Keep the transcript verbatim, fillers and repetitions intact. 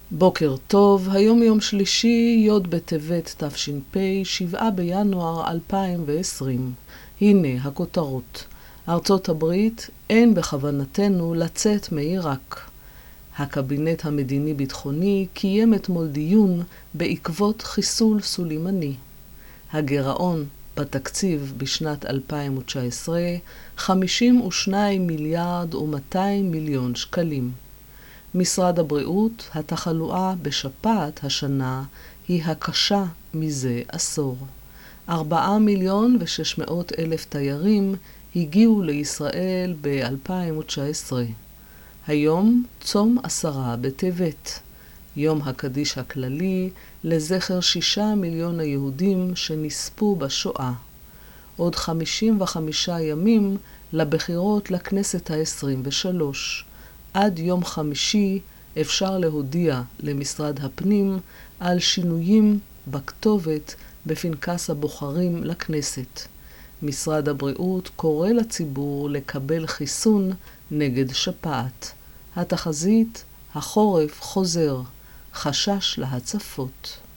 בוקר טוב, היום יום שלישי, י' בטבת תש"פ, שבעה בינואר אלפיים ועשרים. הנה הכותרות. ארצות הברית, אין בכוונתנו לצאת מעיראק. הקבינט המדיני-ביטחוני קיים אתמול דיון בעקבות חיסול סולימני. הגירעון בתקציב בשנת אלפיים ותשע עשרה, חמישים ושניים מיליארד ומאתיים מיליון שקלים. משרד הבריאות, התחלואה בשפעת השנה היא הקשה מזה עשור. ארבעה מיליון ושש מאות אלף תיירים הגיעו לישראל ב-אלפיים ותשע עשרה. היום צום עשרה בטבת, יום הקדיש הכללי לזכר שישה מיליון היהודים שנספו בשואה. עוד חמישים וחמישה ימים לבחירות לכנסת ה-עשרים ושלוש. עד יום חמישי אפשר להודיע למשרד הפנים על שינויים בכתובת בפנקס הבוחרים לכנסת. משרד הבריאות קורא לציבור לקבל חיסון נגד שפעת. התחזית, החורף חוזר, חשש להצפות.